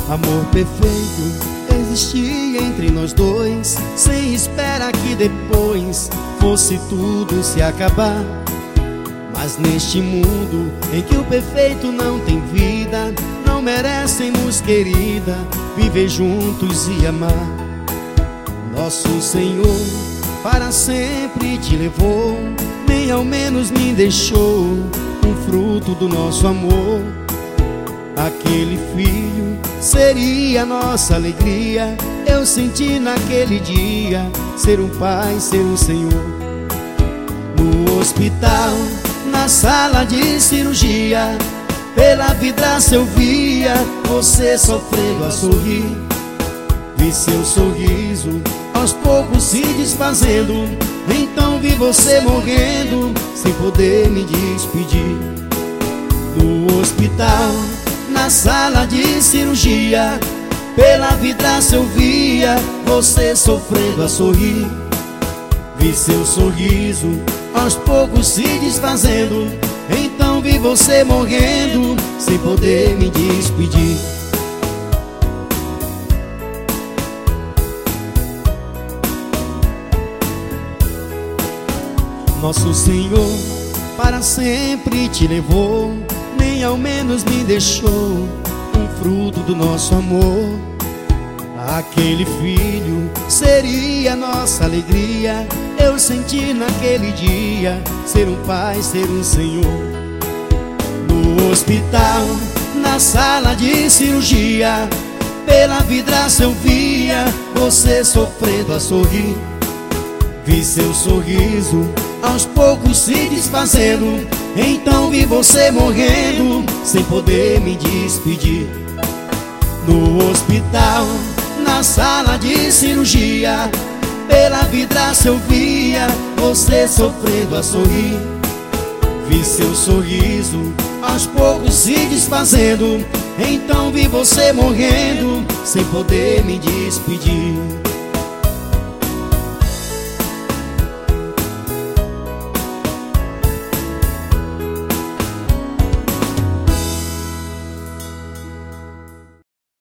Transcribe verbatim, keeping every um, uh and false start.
Amor perfeito existia entre nós dois, sem espera que depois fosse tudo se acabar. Mas neste mundo em que o perfeito não tem vida, não merecemos, querida, viver juntos e amar. Nosso Senhor para sempre te levou, nem ao menos me deixou um fruto do nosso amor. Aquele filho seria nossa alegria. Eu senti naquele dia ser um pai, ser um Senhor. No hospital, na sala de cirurgia, pela vidraça eu via você sofrendo a sorrir. Vi seu sorriso aos poucos se desfazendo, então vi você morrendo sem poder me despedir. No hospital, na sala de cirurgia, pela vidraça eu via você sofrendo a sorrir. Vi seu sorriso aos poucos se desfazendo, então vi você morrendo sem poder me despedir. Nosso Senhor para sempre te levou, nem ao menos me deixou um fruto do nosso amor. Aquele filho seria nossa alegria. Eu senti naquele dia ser um pai, ser um Senhor. No hospital, na sala de cirurgia, pela vidraça eu via você sofrendo a sorrir. Vi seu sorriso aos poucos se desfazendo, então vi você morrendo sem poder me despedir. No hospital, na sala de cirurgia, pela vidraça eu via você sofrendo a sorrir. Vi seu sorriso aos poucos se desfazendo, então vi você morrendo sem poder me despedir.